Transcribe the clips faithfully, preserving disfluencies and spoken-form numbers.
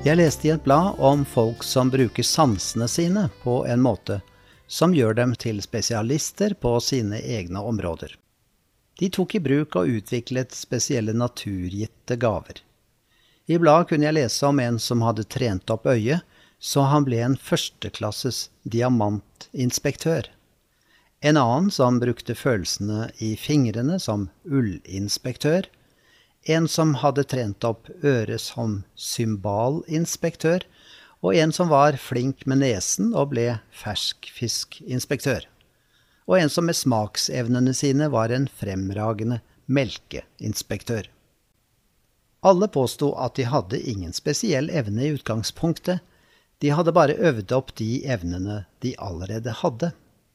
Jeg leste i et blad om folk som bruker sansene sine på en måte som gjør dem til spesialister på sine egne områder. De tok i bruk og utviklet spesielle naturgitte gaver. I bladet kunne jeg lese om en som hadde trent opp øyet, så han ble en førsteklasses diamantinspektør. En annen som brukte følelsene i fingrene som ullinspektør. En som hadde trent opp øret som symbalinspektør, og en som var flink med nesen og ble ferskfiskinspektør. Og en som med smaksevnene sine var en fremragende melkeinspektør. Alle påstod at de hadde ingen spesiell evne i utgangspunktet, de hadde bare øvd opp de evnene de allerede hadde.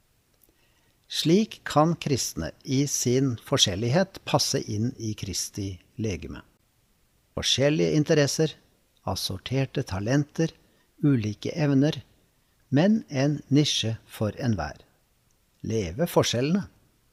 Slik kan kristne i sin forskjellighet passe inn i Kristi legeme. Forskjellige interesser, assorterte talenter, ulike evner, men en nisje for enhver. Leve forskjellene.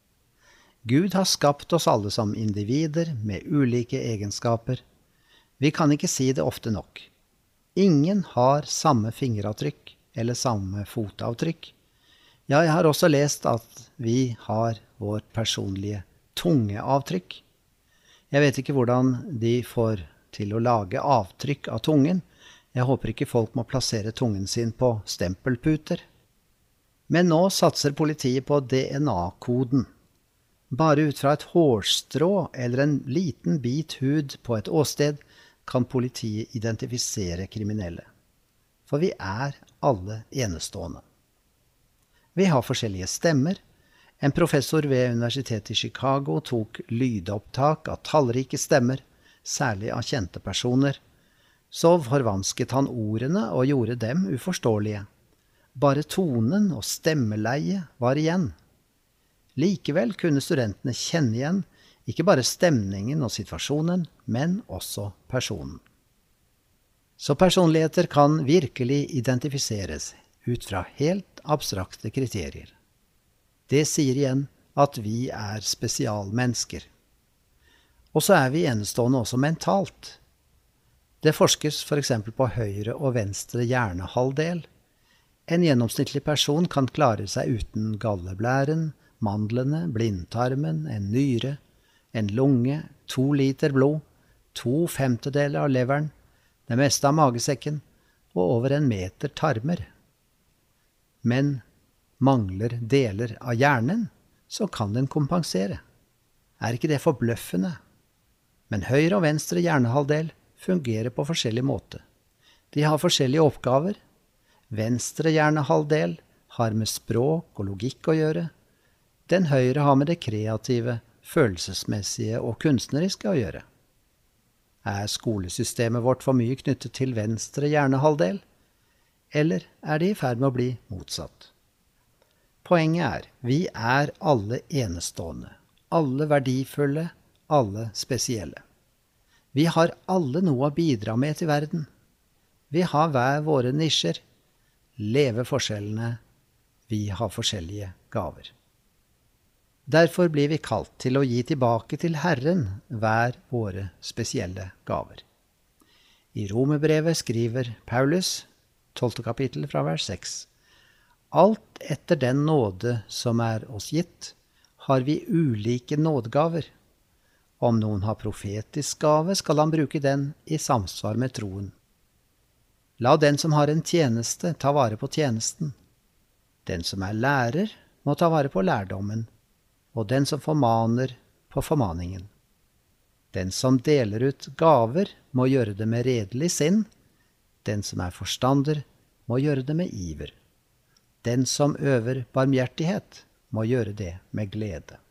Gud har skapt oss alle som individer med ulike egenskaper. Vi kan ikke si det ofte nok. Ingen har samme fingeravtrykk eller samme fotavtrykk. Ja, jeg har også lest at vi har vårt personlige tungeavtrykk. Jeg vet ikke hvordan de får til å lage avtrykk av tungen. Jeg håper ikke folk må plassere tungen sin på stempelputer. Men nå satser politiet på D N A-koden. Bare ut fra et hårstrå eller en liten bit hud på et åsted kan politiet identifisere kriminelle. For vi er alle enestående. Vi har forskjellige stemmer. En professor ved Universitetet i Chicago tok lydopptak av tallrike stemmer, særlig av kjente personer. Så forvansket han ordene og gjorde dem uforståelige. Bare tonen og stemmeleie var igjen. Likevel kunne studentene kjenne igjen ikke bare stemningen og situasjonen, men også personen. Så personligheter kan virkelig identifiseres ut fra helt abstrakte kriterier. Det sier igjen at vi er spesialmennesker. Og så er vi enestående også mentalt. Det forskes for eksempel på høyre og venstre hjernehalvdel. En gjennomsnittlig person kan klare seg uten galleblæren, mandlene, blindtarmen, en nyre, en lunge, to liter blod, to femtedeler av leveren, det meste av magesekken og over en meter tarmer. Men mangler deler av hjernen, så kan den kompensere. Er ikke det forbløffende? Men høyre og venstre hjernehalvdel fungerer på forskjellig måte. De har forskjellige oppgaver. Venstre hjernehalvdel har med språk og logikk å gjøre. Den høyre har med det kreative, følelsesmessige og kunstneriske å gjøre. Er skolesystemet vårt for mye knyttet til venstre hjernehalvdel? Eller er det i ferd med å bli motsatt? Poenget er, vi er alle enestående, alle verdifulle, alle spesielle. Vi har alle noe å bidra med til verden. Vi har hver våre nisjer, leve forskjellene, vi har forskjellige gaver. Derfor blir vi kalt til å gi tilbake til Herren hver våre spesielle gaver. I Romerbrevet skriver Paulus, tolvte kapittel fra vers seks. Alt etter den nåde som er oss gitt, har vi ulike nådegaver. Om noen har profetisk gave, skal han bruke den i samsvar med troen. La den som har en tjeneste ta vare på tjenesten. Den som er lærer, må ta vare på lærdommen, og den som formaner på formaningen. Den som deler ut gaver, må gjøre det med redelig sinn. Den som er forstander, må gjøre det med iver. Den som øver barmhjertighet, må gjøre det med glede.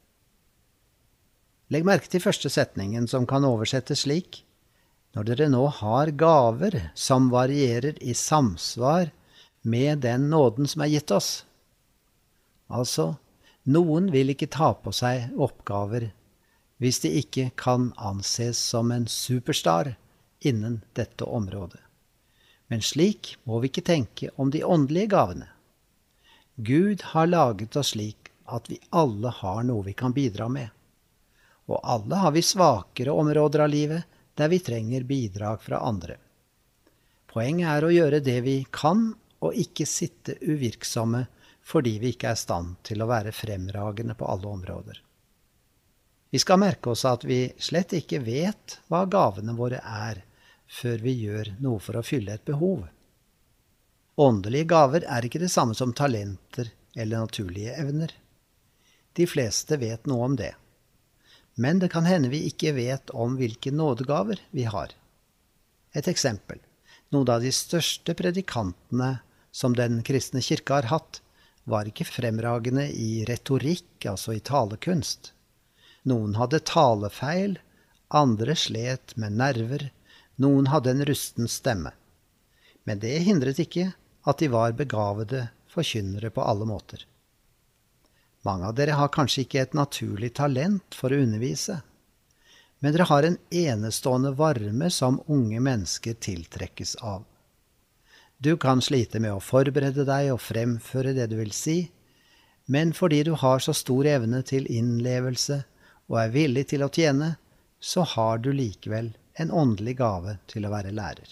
Legg merke til første setningen som kan oversettes slik: Når dere nå har gaver som varierer i samsvar med den nåden som er gitt oss. Altså, noen vil ikke ta på seg oppgaver hvis de ikke kan anses som en superstar innen dette området. Men slik må vi ikke tenke om de åndelige gavene. Gud har laget oss slik at vi alle har noe vi kan bidra med. Og alle har vi svakere områder av livet der vi trenger bidrag fra andre. Poenget er å gjøre det vi kan, og ikke sitte uvirksomme fordi vi ikke er i stand til å være fremragende på alle områder. Vi skal merke oss at vi slett ikke vet hva gavene våre er, før vi gjør noe for å fylle et behov. Åndelige gaver er ikke det samme som talenter eller naturlige evner. De fleste vet noe om det. Men det kan hende vi ikke vet om hvilke nådegaver vi har. Et eksempel. Noen av de største predikantene som den kristne kirke har hatt, var ikke fremragende i retorikk, altså i talekunst. Noen hadde talefeil, andre slet med nerver, noen hadde en rusten stemme. Men det hindret ikke at de var begavede forkynnere på alle måter. Mange av dere har kanskje ikke et naturlig talent for å undervise, men dere har en enestående varme som unge mennesker tiltrekkes av. Du kan slite med å forberede deg og fremføre det du vil si, men fordi du har så stor evne til innlevelse og er villig til å tjene, så har du likevel en åndelig gave til å være lærer.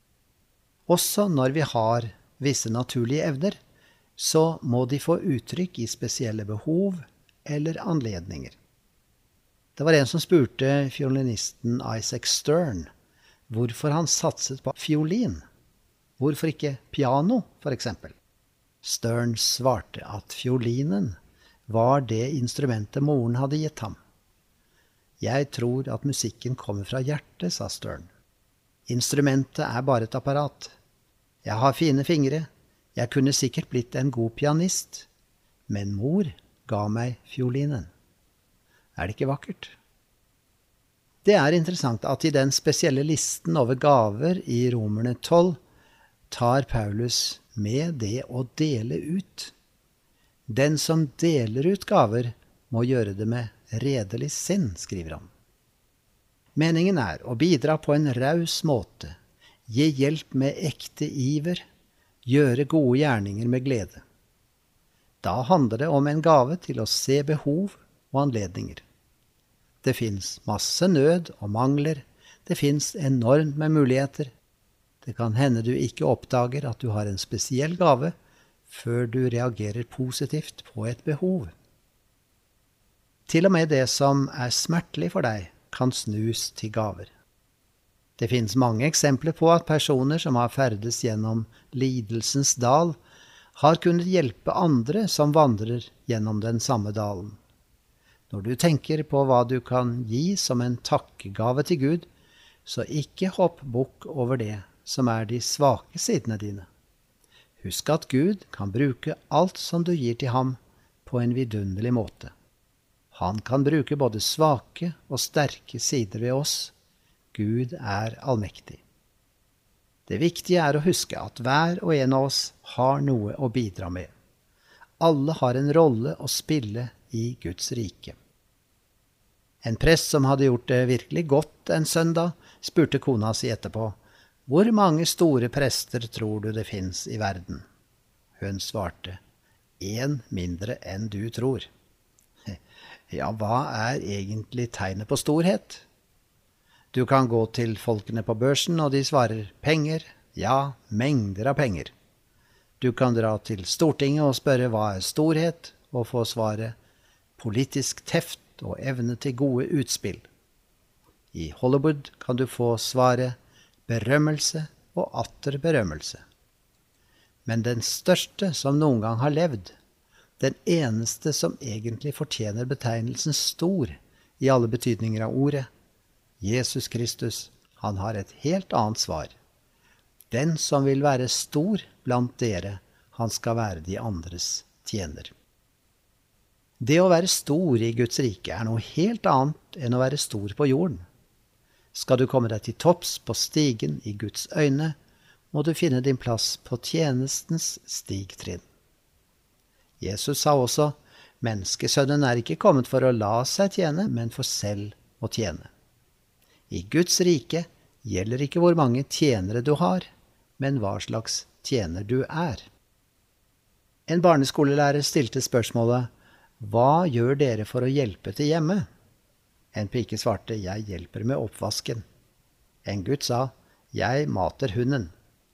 Også når vi har visse naturlige evner, så må de få uttrykk i spesielle behov eller anledninger. Det var en som spurte fiolinisten Isaac Stern hvorfor han satset på fiolin. Hvorfor ikke piano, for eksempel? Stern svarte at fiolinen var det instrumentet moren hadde gitt ham. Jeg tror at musikken kommer fra hjertet, sa Stern. Instrumentet er bare et apparat. Jeg har fine fingre. Jeg kunne sikkert blitt en god pianist, men mor ga meg fiolinen. Er det ikke vakkert? Det er interessant at i den spesielle listen over gaver i Romerne tolv tar Paulus med det å dele ut. Den som deler ut gaver må gjøre det med redelig sinn, skriver han. Meningen er å bidra på en raus måte, gi hjelp med ekte iver, gjøre gode gjerninger med glede. Da handler det om en gave til å se behov og anledninger. Det finnes masse nød og mangler, det finnes enormt med muligheter. Det kan hende du ikke oppdager at du har en spesiell gave, før du reagerer positivt på et behov. Til og med det som er smertelig for deg, kan snus til gaver. Det finnes mange eksempler på at personer som har ferdes gjennom lidelsens dal, har kunnet hjelpe andre som vandrer gjennom den samme dalen. Når du tenker på hva du kan gi som en takkegave til Gud, så ikke hopp bukk over det som er de svake sidene dine. Husk at Gud kan bruke alt som du gir til ham på en vidunderlig måte. Han kan bruke både svake og sterke sider ved oss. Gud er allmektig. Det viktige er å huske at hver og en av oss har noe å bidra med. Alle har en rolle å spille i Guds rike. En prest som hadde gjort det virkelig godt en søndag, spurte kona si etterpå, «Hvor mange store prester tror du det finnes i verden?» Hun svarte, «En mindre enn du tror.» Ja, hva er egentlig tegnet på storhet? Du kan gå til folkene på børsen, og de svarer penger, ja, mengder av penger. Du kan dra til Stortinget og spørre hva er storhet, og få svaret politisk teft og evne til gode utspill. I Hollywood kan du få svaret berømmelse og atter berømmelse. Men den største som noen gang har levd, den eneste som egentlig fortjener betegnelsen stor i alle betydninger av ordet, Jesus Kristus, han har et helt annet svar. Den som vil være stor blant dere, han skal være de andres tjener. Det å være stor i Guds rike er noe helt annet enn å være stor på jorden. Skal du komme deg til topps på stigen i Guds øyne, må du finne din plass på tjenestens stigtrinn. Jesus sa også, menneskesønnen er ikke kommet for å la seg tjene, men for selv å tjene. I Guds rike gjelder ikke hvor mange tjenere du har, men hva slags tjener du er. En barneskolelærer stilte spørsmålet, hva gjør dere for å hjelpe til hjemme? En pike svarte, jeg hjelper med oppvasken. En gutt sa, jeg mater hunden.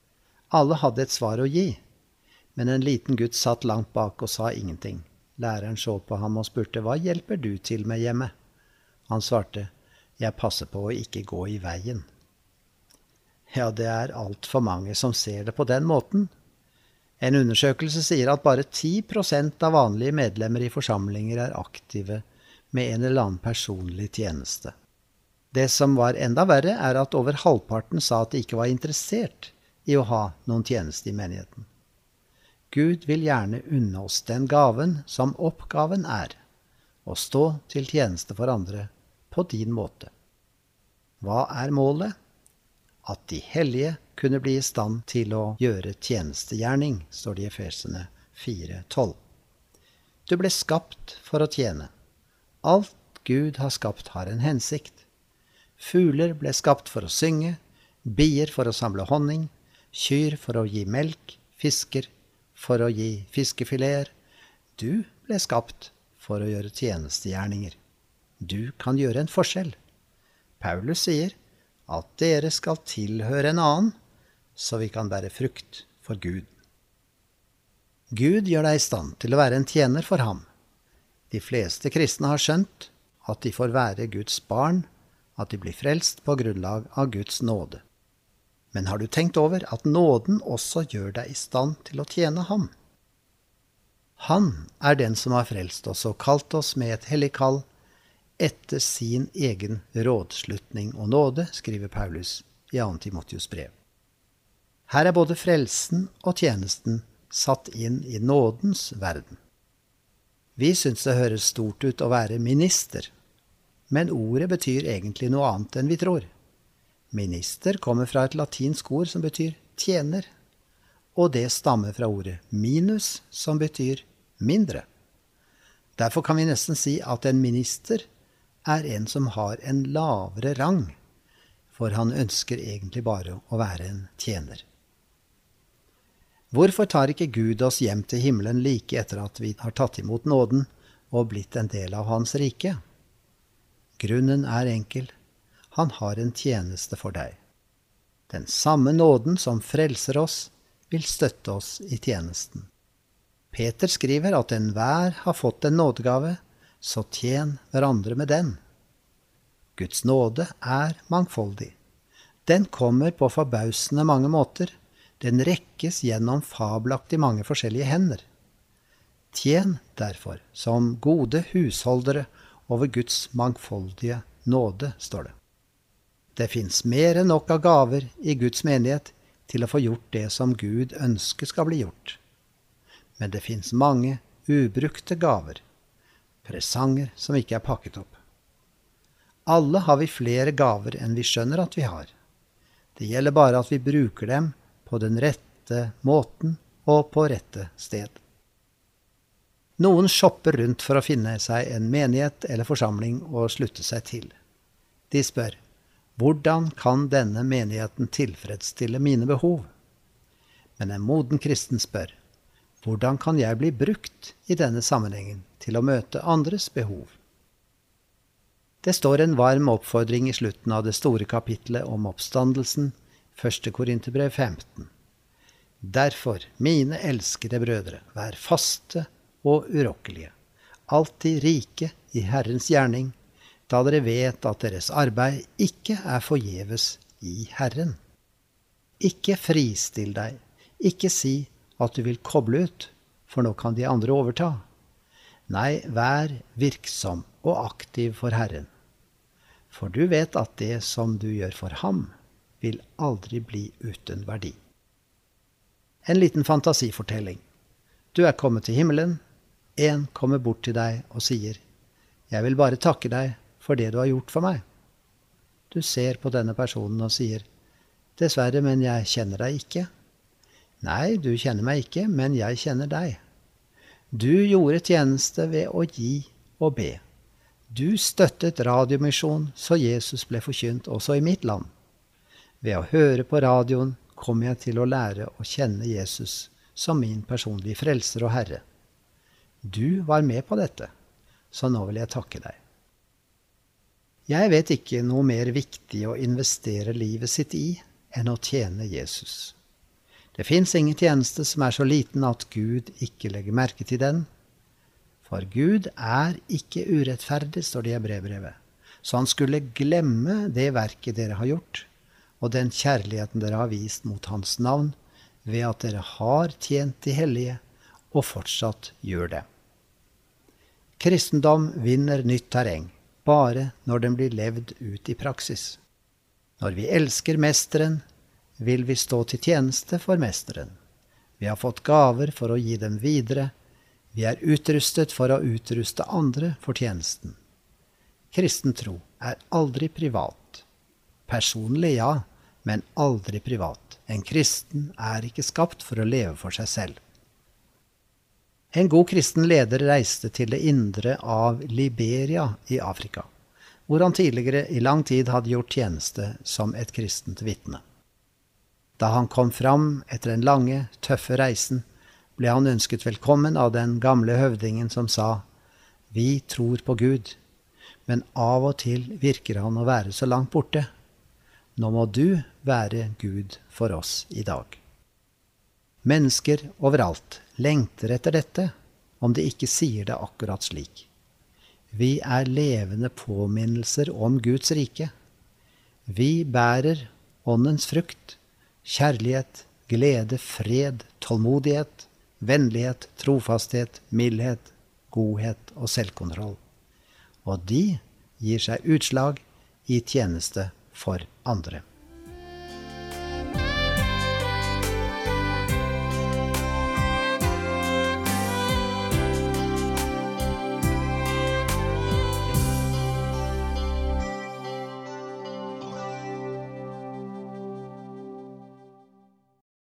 Alle hadde et svar å gi, men en liten gutt satt langt bak og sa ingenting. Læreren så på ham og spurte, hva hjelper du til med hjemme? Han svarte, jeg passer på å ikke gå i veien. Ja, det er alt for mange som ser det på den måten. En undersøkelse sier at bare ti prosent av vanlige medlemmer i forsamlinger er aktive med en eller annen personlig tjeneste. Det som var enda verre er at over halvparten sa at de ikke var interessert i å ha noen tjeneste i menigheten. Gud vil gjerne unne oss den gaven som oppgaven er, å stå til tjeneste for andre på din måte. Hva er målet? At de hellige kunne bli i stand til å gjøre tjenestegjerning, står det i Efeserne fire tolv. Du ble skapt for å tjene. Alt Gud har skapt har en hensikt. Fugler ble skapt for å synge, bier for å samle honning, kyr for å gi melk, fisker for å gi fiskefileter. Du ble skapt for å gjøre tjenestegjerninger. Du kan gjøre en forskjell. Paulus sier at dere skal tilhøre en annen, så vi kan bære frukt for Gud. Gud gjør deg i stand til å være en tjener for ham. De fleste kristne har skjønt at de får være Guds barn, at de blir frelst på grunnlag av Guds nåde. Men har du tenkt over at nåden også gjør deg i stand til å tjene ham? Han er den som har frelst oss og kalt oss med et hellig kall, etter sin egen rådslutning og nåde, skriver Paulus i andre Timotheus brev. Her er både frelsen og tjenesten satt inn i nådens verden. Vi syns det høres stort ut å være minister, men ordet betyr egentlig noe annet enn vi tror. Minister kommer fra et latinsk ord som betyr tjener, og det stammer fra ordet minus, som betyr mindre. Derfor kan vi nesten si at en minister er en som har en lavere rang, for han ønsker egentlig bare å være en tjener. Hvorfor tar ikke Gud oss hjem til himmelen like etter at vi har tatt imot nåden og blitt en del av hans rike? Grunnen er enkel. Han har en tjeneste for deg. Den samme nåden som frelser oss, vil støtte oss i tjenesten. Peter skriver at enhver har fått en nådegave, så tjen hverandre med den. Guds nåde er mangfoldig. Den kommer på forbausende mange måter. Den rekkes gjennom fabelaktig mange forskjellige hender. Tjen derfor som gode husholdere over Guds mangfoldige nåde, står det. Det finnes mer enn nok av gaver i Guds menighet til å få gjort det som Gud ønsker skal bli gjort. Men det finnes mange ubrukte gaver, presanger som ikke er pakket opp. Alle har vi flere gaver enn vi skjønner at vi har. Det gjelder bare at vi bruker dem på den rette måten og på rette sted. Noen shopper rundt for å finne seg en menighet eller forsamling å slutte seg til. De spør, hvordan kan denne menigheten tilfredsstille mine behov? Men en moden kristen spør, hvordan kan jeg bli brukt i denne sammenhengen til å møte andres behov? Det står en varm oppfordring i slutten av det store kapitlet om oppstandelsen, første Korinterbrev femten. Derfor, mine elskede brødre, vær faste og urokkelige, alltid rike i Herrens gjerning, da dere vet at deres arbeid ikke er forgjeves i Herren. Ikke fristill deg, ikke si at du vil koble ut, for nå kan de andre overta. Nei, vær virksom og aktiv for Herren. For du vet at det som du gjør for ham, vil aldri bli uten verdi. En liten fantasifortelling. Du er kommet til himmelen. En kommer bort til deg og sier, jeg vil bare takke deg for det du har gjort for meg. Du ser på denne personen og sier, dessverre, men jeg kjenner deg ikke. Nei, du kjenner meg ikke, men jeg kjenner deg. Du gjorde tjeneste ved å gi og be. Du støttet radiomisjon så Jesus ble forkynt også i mitt land. Ved å høre på radioen kom jeg til å lære å kjenne Jesus som min personlige frelser og Herre. Du var med på dette, så nå vil jeg takke deg. Jeg vet ikke noe mer viktig å investere livet sitt i enn å tjene Jesus. Det finnes ingen tjeneste som er så liten at Gud ikke legger merke til den. For Gud er ikke urettferdig, står det i Hebreerbrevet. Så han skulle glemme det verket dere har gjort, og den kjærligheten dere har vist mot hans navn, ved at dere har tjent de hellige, og fortsatt gjør det. Kristendom vinner nytt terreng, bare når den blir levd ut i praksis. Når vi elsker mesteren, vil vi stå til tjeneste for mesteren. Vi har fått gaver for å gi dem videre. Vi er utrustet for å utruste andre for tjenesten. Kristen tro er aldri privat. Personlig, ja, men aldri privat. En kristen er ikke skapt for å leve for seg selv. En god kristen leder reiste til det indre av Liberia i Afrika, hvor han tidligere i lang tid hadde gjort tjeneste som et kristent vitne. Da han kom fram etter den lange, tøffe reisen, ble han ønsket velkommen av den gamle høvdingen som sa: «Vi tror på Gud, men av og til virker han å være så langt borte. Nå må du være Gud for oss i dag.» Mennesker overalt lengter etter dette, om de ikke sier det akkurat slik. Vi er levende påminnelser om Guds rike. Vi bærer åndens frukt, kjærlighet, glede, fred, tålmodighet, vennlighet, trofasthet, mildhet, godhet og selvkontroll. Og de gir seg utslag i tjeneste for andre.